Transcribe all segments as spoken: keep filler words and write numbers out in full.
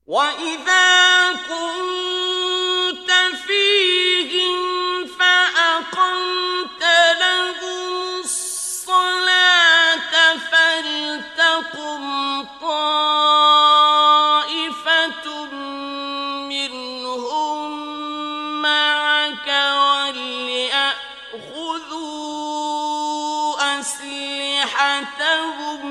وَإِذَا كُنتَ فِيهِمْ فَأَقَمْتَ لَهُمُ الصَّلَاةَ فَلْتَقُمْ طَائِفَةٌ مِّنْهُم مَّعَكَ وَلْيَأْخُذُوا أَسْلِحَتَهُمْ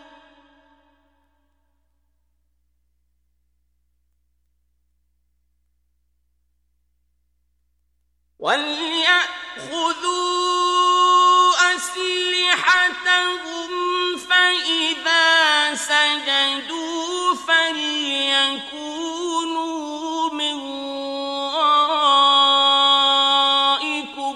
وَلْيَأْخُذُوا أَسْلِحَتَهُمْ فَإِذَا سَجَدُوا فَلْيَكُونُوا مِن وَرَائِكُمْ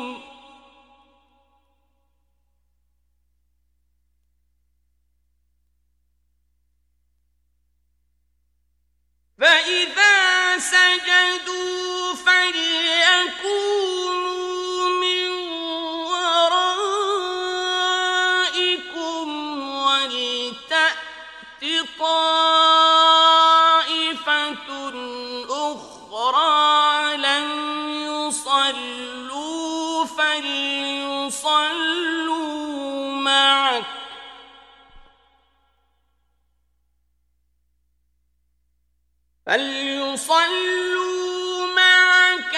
فَإِذَا سَجَدُوا فَلْيَكُونُوا مِن وَرَائِكُمْ وَلْتَأْتِ طَائِفَةٌ أُخْرَىٰ لَمْ يُصَلُّوا فَلْيُصَلُّوا مَعَكَ فَلْيُصَلُّوا مَعَكَ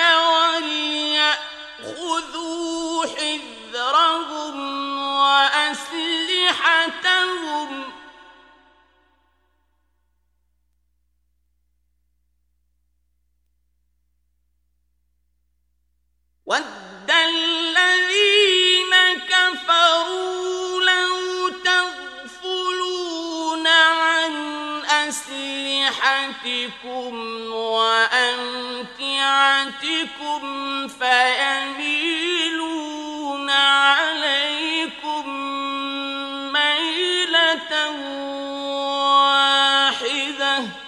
وَلْيَأْخُذُوا حِذْرَهُمْ وَأَسْلِحَتَهُمْ ۗ وَدَّ الَّذِينَ كَفَرُوا لَوْ تَغْفُلُونَ عَنْ أَسْلِحَتِكُمْ وَأَمْتِعَتِكُمْ فَيَمِيلُونَ عَلَيْكُم مَّيْلَةً وَاحِدَةً ۚ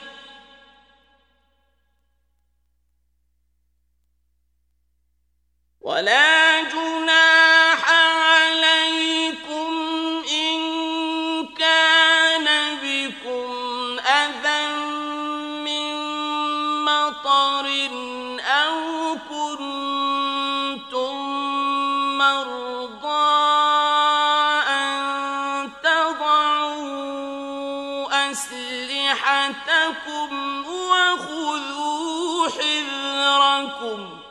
وَلَا جُنَاحَ عَلَيْكُمْ إِن كَانَ بِكُمْ أَذًى مِّن مَّطَرٍ أَوْ كُنتُم مَّرْضَىٰ أَن تَضَعُوا أَسْلِحَتَكُمْ وَخُذُوا حِذْرَكُمْ